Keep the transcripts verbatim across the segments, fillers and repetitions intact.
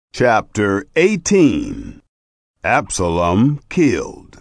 Chapter eighteen. Absalom killed.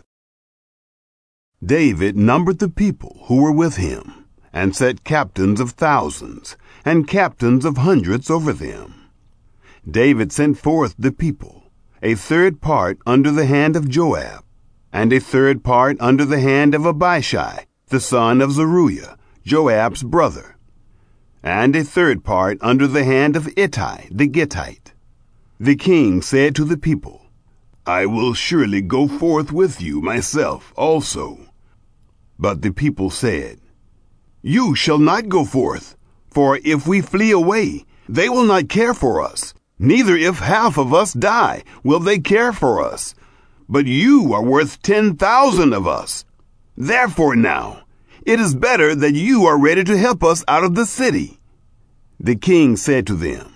David numbered the people who were with him, and set captains of thousands, and captains of hundreds over them. David sent forth the people, a third part under the hand of Joab, and a third part under the hand of Abishai, the son of Zeruiah, Joab's brother, and a third part under the hand of Ittai the Gittite. The king said to the people, I will surely go forth with you myself also. But the people said, You shall not go forth, for if we flee away, they will not care for us. Neither if half of us die will they care for us. But you are worth ten thousand of us. Therefore now, it is better that you are ready to help us out of the city. The king said to them,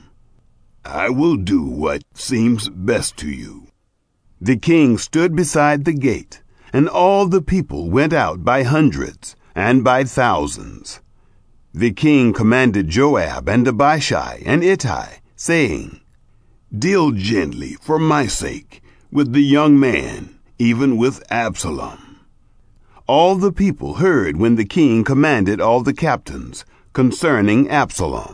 I will do what seems best to you. The king stood beside the gate, and all the people went out by hundreds and by thousands. The king commanded Joab and Abishai and Ittai, saying, Deal gently for my sake with the young man, even with Absalom. All the people heard when the king commanded all the captains concerning Absalom.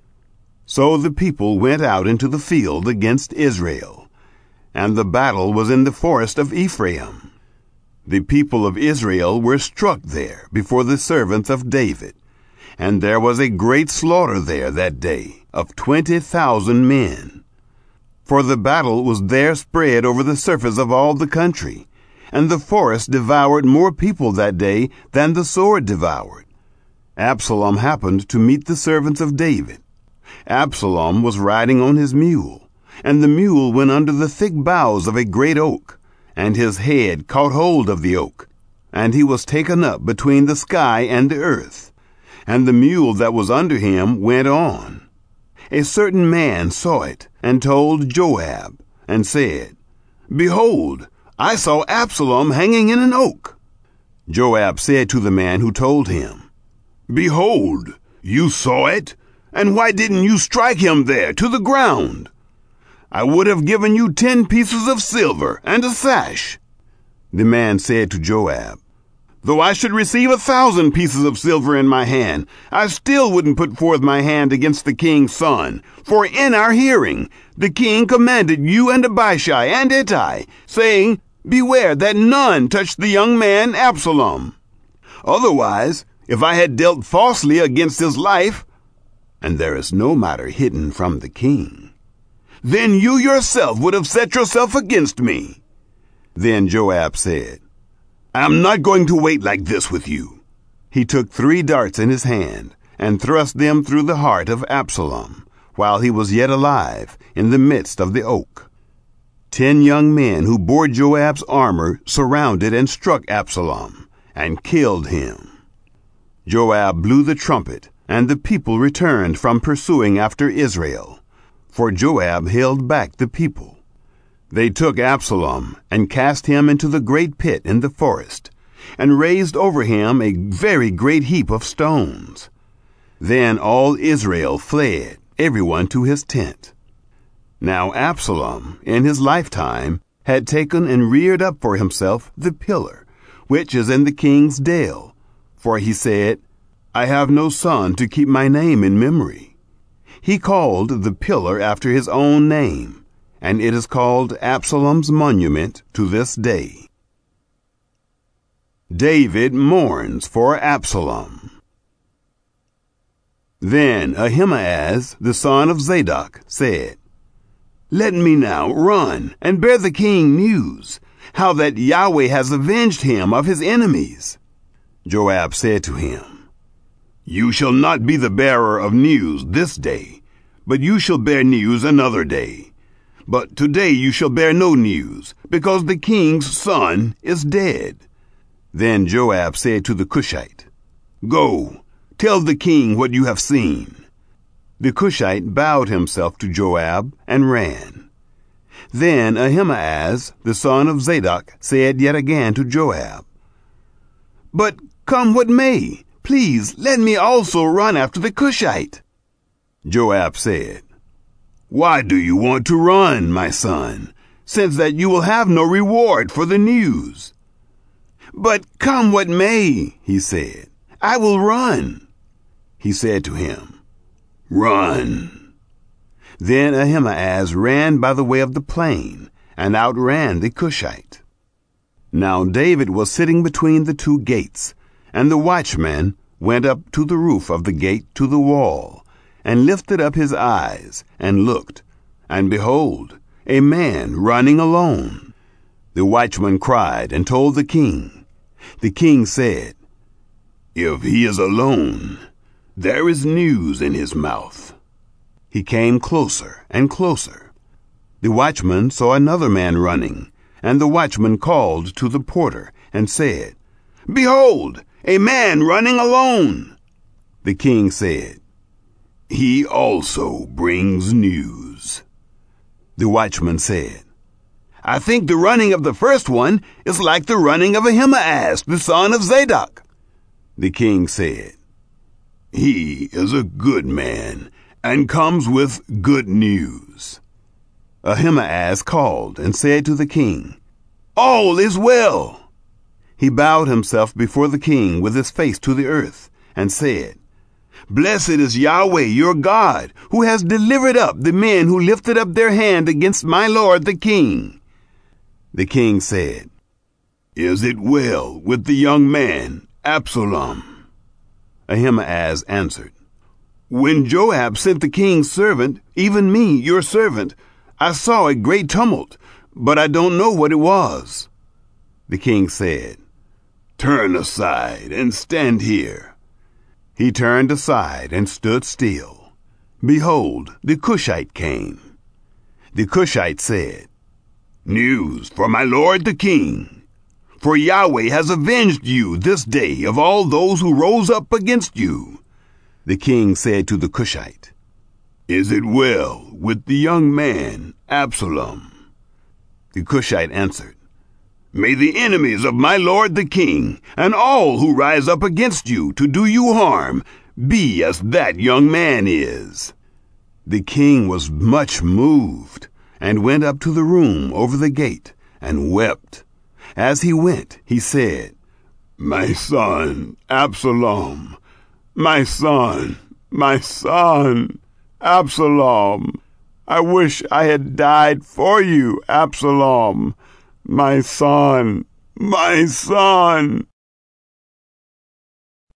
So the people went out into the field against Israel, and the battle was in the forest of Ephraim. The people of Israel were struck there before the servants of David, and there was a great slaughter there that day of twenty thousand men. For the battle was there spread over the surface of all the country, and the forest devoured more people that day than the sword devoured. Absalom happened to meet the servants of David. Absalom was riding on his mule, and the mule went under the thick boughs of a great oak, and his head caught hold of the oak, and he was taken up between the sky and the earth, and the mule that was under him went on. A certain man saw it, and told Joab, and said, Behold, I saw Absalom hanging in an oak. Joab said to the man who told him, Behold, you saw it? And why didn't you strike him there to the ground? I would have given you ten pieces of silver and a sash. The man said to Joab, Though I should receive a thousand pieces of silver in my hand, I still wouldn't put forth my hand against the king's son. For in our hearing the king commanded you and Abishai and Ittai, saying, Beware that none touch the young man Absalom. Otherwise, if I had dealt falsely against his life, and there is no matter hidden from the king, then you yourself would have set yourself against me. Then Joab said, I am not going to wait like this with you. He took three darts in his hand, and thrust them through the heart of Absalom, while he was yet alive, in the midst of the oak. Ten young men who bore Joab's armor surrounded and struck Absalom, and killed him. Joab blew the trumpet, and the people returned from pursuing after Israel, for Joab held back the people. They took Absalom, and cast him into the great pit in the forest, and raised over him a very great heap of stones. Then all Israel fled, everyone to his tent. Now Absalom, in his lifetime, had taken and reared up for himself the pillar, which is in the king's dale, for he said, I have no son to keep my name in memory. He called the pillar after his own name, and it is called Absalom's monument to this day. David mourns for Absalom. Then Ahimaaz, the son of Zadok, said, Let me now run and bear the king news, how that Yahweh has avenged him of his enemies. Joab said to him, You shall not be the bearer of news this day, but you shall bear news another day. But today you shall bear no news, because the king's son is dead. Then Joab said to the Cushite, Go, tell the king what you have seen. The Cushite bowed himself to Joab and ran. Then Ahimaaz, the son of Zadok, said yet again to Joab, But come what may, please let me also run after the Cushite. Joab said, "Why do you want to run, my son, since that you will have no reward for the news?" "But come what may," he said, "I will run." He said to him, "Run." Then Ahimaaz ran by the way of the plain, and outran the Cushite. Now David was sitting between the two gates, and the watchman went up to the roof of the gate to the wall, and lifted up his eyes, and looked, and behold, a man running alone. The watchman cried and told the king. The king said, "If he is alone, there is news in his mouth." He came closer and closer. The watchman saw another man running, and the watchman called to the porter and said, "Behold, a man running alone." The king said, "He also brings news." The watchman said, "I think the running of the first one is like the running of Ahimaaz, the son of Zadok." The king said, "He is a good man, and comes with good news." Ahimaaz called and said to the king, "All is well." He bowed himself before the king with his face to the earth, and said, "Blessed is Yahweh your God, who has delivered up the men who lifted up their hand against my lord the king." The king said, "Is it well with the young man, Absalom?" Ahimaaz answered, "When Joab sent the king's servant, even me, your servant, I saw a great tumult, but I don't know what it was." The king said, "Turn aside and stand here." He turned aside and stood still. Behold, the Cushite came. The Cushite said, "News for my lord the king. For Yahweh has avenged you this day of all those who rose up against you." The king said to the Cushite, "Is it well with the young man, Absalom?" The Cushite answered, "May the enemies of my lord the king, and all who rise up against you to do you harm, be as that young man is." The king was much moved, and went up to the room over the gate, and wept. As he went, he said, "My son, Absalom, my son, my son, Absalom, I wish I had died for you, Absalom, my son, my son."